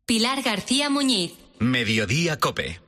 Pilar García Muñiz. Mediodía COPE.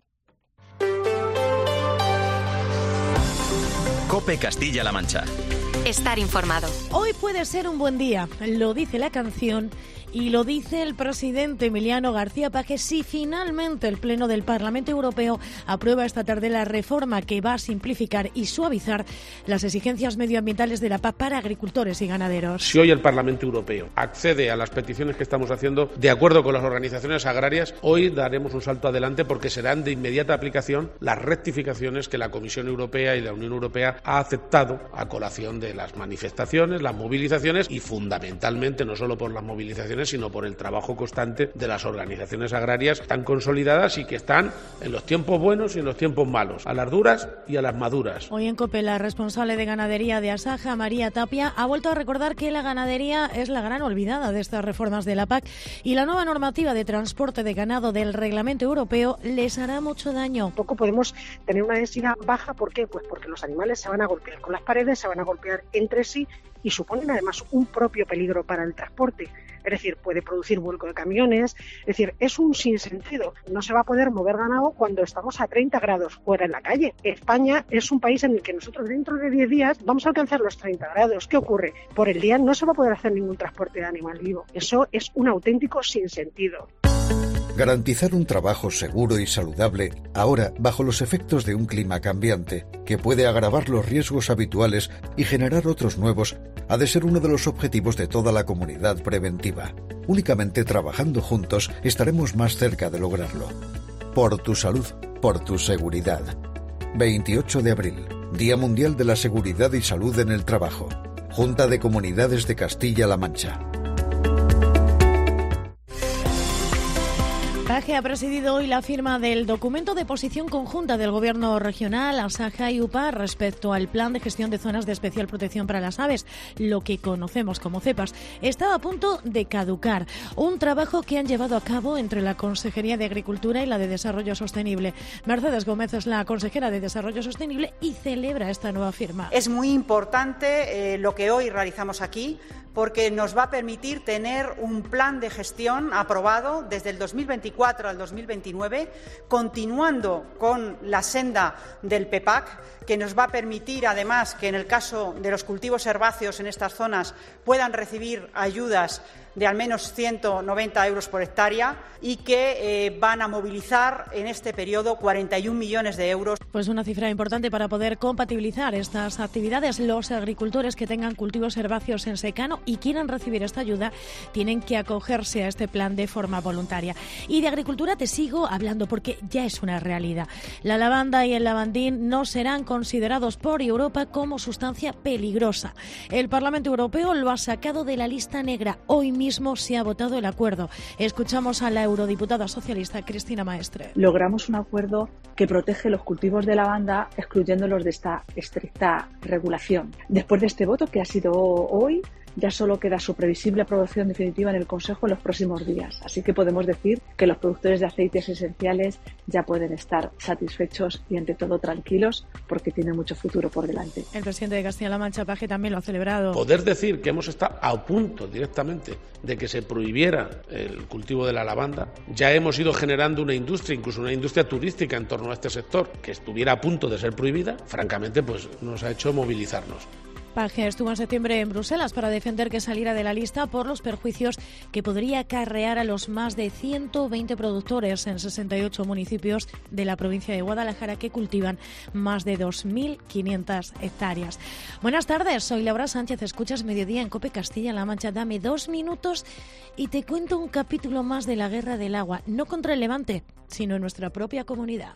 COPE Castilla-La Mancha. Estar informado. Hoy puede ser un buen día, lo dice la canción y lo dice el presidente Emiliano García Paje si finalmente el Pleno del Parlamento Europeo aprueba esta tarde la reforma que va a simplificar y suavizar las exigencias medioambientales de la PAC para agricultores y ganaderos. Si hoy el Parlamento Europeo accede a las peticiones que estamos haciendo de acuerdo con las organizaciones agrarias, hoy daremos un salto adelante porque serán de inmediata aplicación las rectificaciones que la Comisión Europea y la Unión Europea ha aceptado a colación de las manifestaciones, las movilizaciones y fundamentalmente no solo por las movilizaciones sino por el trabajo constante de las organizaciones agrarias tan consolidadas y que están en los tiempos buenos y en los tiempos malos, a las duras y a las maduras. Hoy en COPE la responsable de ganadería de Asaja, María Tapia, ha vuelto a recordar que la ganadería es la gran olvidada de estas reformas de la PAC y la nueva normativa de transporte de ganado del Reglamento Europeo les hará mucho daño. Tampoco podemos tener una densidad baja, ¿por qué? Pues porque los animales se van a golpear con las paredes, se van a golpear entre sí y suponen además un propio peligro para el transporte. Es decir, puede producir vuelco de camiones, es decir, es un sinsentido. No se va a poder mover ganado cuando estamos a 30 grados fuera en la calle. España es un país en el que nosotros dentro de 10 días vamos a alcanzar los 30 grados. ¿Qué ocurre? Por el día no se va a poder hacer ningún transporte de animal vivo. Eso es un auténtico sinsentido. Garantizar un trabajo seguro y saludable, ahora bajo los efectos de un clima cambiante, que puede agravar los riesgos habituales y generar otros nuevos, ha de ser uno de los objetivos de toda la comunidad preventiva. Únicamente trabajando juntos estaremos más cerca de lograrlo. Por tu salud, por tu seguridad. 28 de abril, Día Mundial de la Seguridad y Salud en el Trabajo. Junta de Comunidades de Castilla-La Mancha. Paje ha presidido hoy la firma del documento de posición conjunta del Gobierno regional, Asaja y UPA respecto al Plan de Gestión de Zonas de Especial Protección para las Aves, lo que conocemos como cepas. Estaba a punto de caducar. Un trabajo que han llevado a cabo entre la Consejería de Agricultura y la de Desarrollo Sostenible. Mercedes Gómez es la consejera de Desarrollo Sostenible y celebra esta nueva firma. Es muy importante lo que hoy realizamos aquí, porque nos va a permitir tener un plan de gestión aprobado desde el 2024 al 2029, continuando con la senda del PEPAC, que nos va a permitir, además, que en el caso de los cultivos herbáceos en estas zonas puedan recibir ayudas de al menos 190 euros por hectárea y que van a movilizar en este periodo 41 millones de euros. Pues una cifra importante para poder compatibilizar estas actividades. Los agricultores que tengan cultivos herbáceos en secano y quieran recibir esta ayuda tienen que acogerse a este plan de forma voluntaria. Y de agricultura te sigo hablando porque ya es una realidad. La lavanda y el lavandín no serán considerados por Europa como sustancia peligrosa. El Parlamento Europeo lo ha sacado de la lista negra. Hoy mismo se ha votado el acuerdo. Escuchamos a la eurodiputada socialista Cristina Maestre. Logramos un acuerdo que protege los cultivos de lavanda, excluyéndolos de esta estricta regulación. Después de este voto, que ha sido hoy, ya solo queda su previsible aprobación definitiva en el Consejo en los próximos días. Así que podemos decir que los productores de aceites esenciales ya pueden estar satisfechos y, ante todo, tranquilos, porque tienen mucho futuro por delante. El presidente de Castilla-La Mancha, Paje, también lo ha celebrado. Poder decir que hemos estado a punto directamente de que se prohibiera el cultivo de la lavanda, ya hemos ido generando una industria, incluso una industria turística en torno a este sector, que estuviera a punto de ser prohibida, francamente, pues nos ha hecho movilizarnos. Paje estuvo en septiembre en Bruselas para defender que saliera de la lista por los perjuicios que podría acarrear a los más de 120 productores en 68 municipios de la provincia de Guadalajara que cultivan más de 2.500 hectáreas. Buenas tardes, soy Laura Sánchez, escuchas Mediodía en COPE Castilla-La Mancha. Dame 2 minutos y te cuento un capítulo más de la guerra del agua, no contra el Levante, sino en nuestra propia comunidad.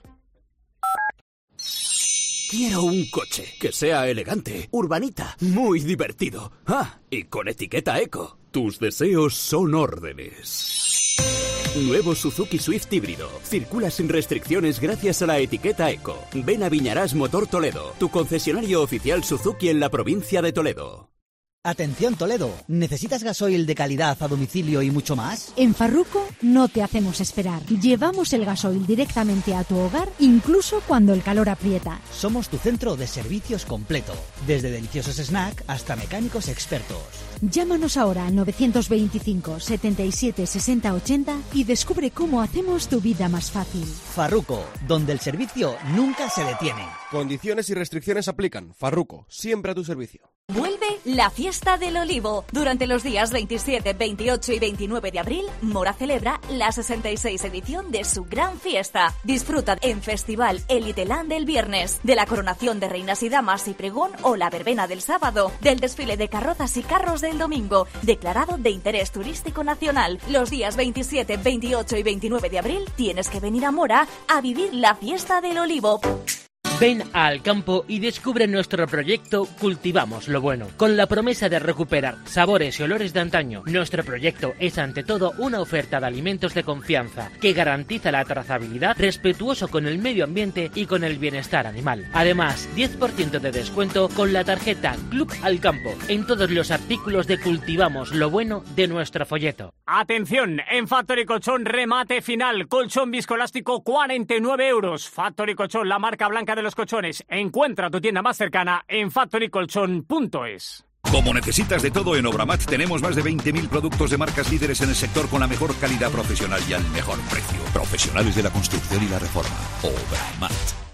Quiero un coche que sea elegante, urbanita, muy divertido. Ah, y con etiqueta eco. Tus deseos son órdenes. Nuevo Suzuki Swift híbrido. Circula sin restricciones gracias a la etiqueta eco. Ven a Viñarás Motor Toledo, tu concesionario oficial Suzuki en la provincia de Toledo. Atención Toledo, ¿necesitas gasoil de calidad a domicilio y mucho más? En Farruco no te hacemos esperar. Llevamos el gasoil directamente a tu hogar, incluso cuando el calor aprieta. Somos tu centro de servicios completo, desde deliciosos snacks hasta mecánicos expertos. Llámanos ahora al 925 77 60 80 y descubre cómo hacemos tu vida más fácil. Farruco, donde el servicio nunca se detiene. Condiciones y restricciones aplican. Farruco, siempre a tu servicio. Vuelve la Fiesta del Olivo. Durante los días 27, 28 y 29 de abril, Mora celebra la 66 edición de su gran fiesta. Disfruta en Festival Eliteland el viernes, de la coronación de reinas y damas y pregón o la verbena del sábado, del desfile de carrozas y carros del domingo, declarado de interés turístico nacional. Los días 27, 28 y 29 de abril tienes que venir a Mora a vivir la Fiesta del Olivo. Ven al campo y descubre nuestro proyecto Cultivamos lo Bueno, con la promesa de recuperar sabores y olores de antaño. Nuestro proyecto es ante todo una oferta de alimentos de confianza que garantiza la trazabilidad, respetuoso con el medio ambiente y con el bienestar animal. Además, 10% de descuento con la tarjeta Club al Campo en todos los artículos de Cultivamos lo Bueno de nuestro folleto. Atención, en Factory Colchón remate final, colchón viscoelástico 49 euros. Factory Colchón, la marca blanca de los colchones. Encuentra tu tienda más cercana en factorycolchon.es. Como necesitas de todo en Obramat, tenemos más de 20.000 productos de marcas líderes en el sector con la mejor calidad profesional y al mejor precio. Profesionales de la construcción y la reforma. Obramat.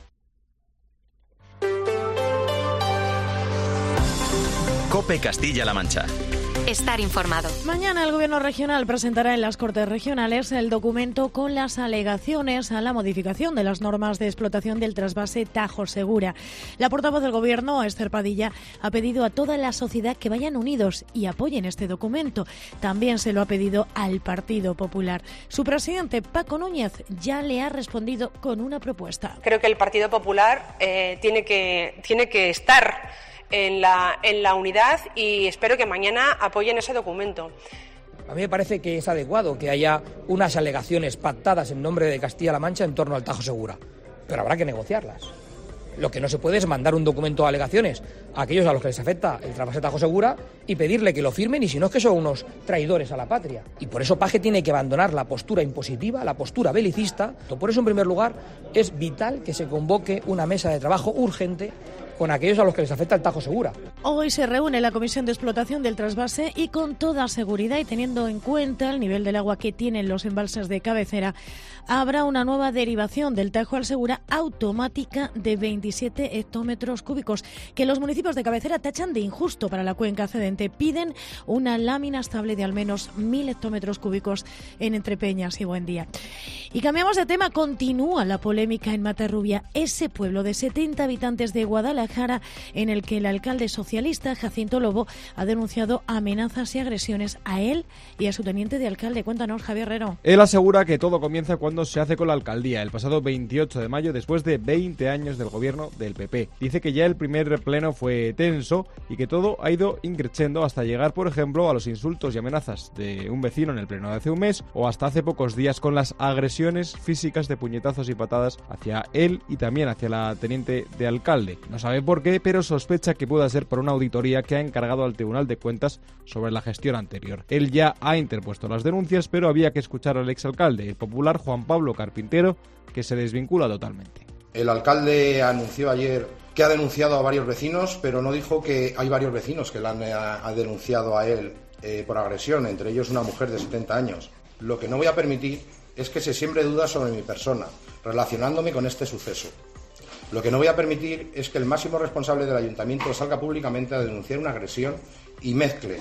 COPE Castilla-La Mancha. Estar informado. Mañana el Gobierno regional presentará en las Cortes Regionales el documento con las alegaciones a la modificación de las normas de explotación del trasvase Tajo Segura. La portavoz del Gobierno, Esther Padilla, ha pedido a toda la sociedad que vayan unidos y apoyen este documento. También se lo ha pedido al Partido Popular. Su presidente, Paco Núñez, ya le ha respondido con una propuesta. Creo que el Partido Popular tiene que estar en la unidad y espero que mañana apoyen ese documento. A mí me parece que es adecuado que haya unas alegaciones pactadas en nombre de Castilla-La Mancha en torno al Tajo Segura, pero habrá que negociarlas. Lo que no se puede es mandar un documento de alegaciones a aquellos a los que les afecta el trasvase Tajo Segura y pedirle que lo firmen, y si no es que son unos traidores a la patria. Y por eso Paje tiene que abandonar la postura impositiva, la postura belicista. Por eso, en primer lugar, es vital que se convoque una mesa de trabajo urgente con aquellos a los que les afecta el Tajo Segura. Hoy se reúne la Comisión de Explotación del Trasvase y con toda seguridad y teniendo en cuenta el nivel del agua que tienen los embalses de cabecera, habrá una nueva derivación del Tajo al Segura automática de 27 hectómetros cúbicos, que los municipios de cabecera tachan de injusto para la cuenca cedente. Piden una lámina estable de al menos 1.000 hectómetros cúbicos en Entrepeñas y Buendía. Y cambiamos de tema, continúa la polémica en Matarrubia, ese pueblo de 70 habitantes de Guadalajara en el que el alcalde socialista Jacinto Lobo ha denunciado amenazas y agresiones a él y a su teniente de alcalde. Cuéntanos, Javier Herrero. Él asegura que todo comienza cuando se hace con la alcaldía, el pasado 28 de mayo, después de 20 años del gobierno del PP. Dice que ya el primer pleno fue tenso y que todo ha ido increciendo hasta llegar, por ejemplo, a los insultos y amenazas de un vecino en el pleno de hace un mes, o hasta hace pocos días con las agresiones físicas de puñetazos y patadas hacia él y también hacia la teniente de alcalde. No sabe por qué, pero sospecha que pueda ser por una auditoría que ha encargado al Tribunal de Cuentas sobre la gestión anterior. Él ya ha interpuesto las denuncias, pero había que escuchar al exalcalde, el popular Juan Pablo Carpintero, que se desvincula totalmente. El alcalde anunció ayer que ha denunciado a varios vecinos, pero no dijo que hay varios vecinos que le han denunciado a él por agresión, entre ellos una mujer de 70 años. Lo que no voy a permitir es que se siembre dudas sobre mi persona, relacionándome con este suceso. Lo que no voy a permitir es que el máximo responsable del ayuntamiento salga públicamente a denunciar una agresión y mezcle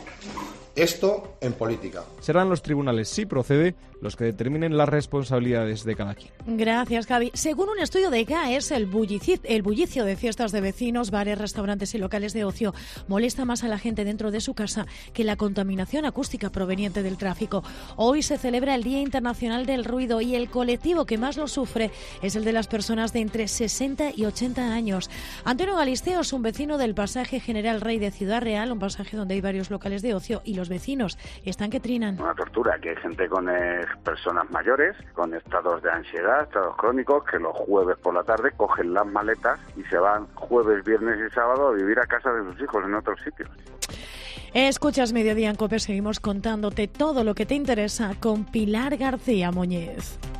esto en política. Serán los tribunales, si procede, los que determinen las responsabilidades de cada quien. Gracias, Javi. Según un estudio de GAES, el bullicio de fiestas de vecinos, bares, restaurantes y locales de ocio molesta más a la gente dentro de su casa que la contaminación acústica proveniente del tráfico. Hoy se celebra el Día Internacional del Ruido y el colectivo que más lo sufre es el de las personas de entre 60 y 80 años. Antonio Galisteo es un vecino del pasaje General Rey de Ciudad Real, un pasaje donde hay varios locales de ocio, y los vecinos están que trinan. Una tortura, que hay gente con personas mayores, con estados de ansiedad, estados crónicos, que los jueves por la tarde cogen las maletas y se van jueves, viernes y sábado a vivir a casa de sus hijos en otros sitios. Escuchas Mediodía en COPE, seguimos contándote todo lo que te interesa con Pilar García Muñiz.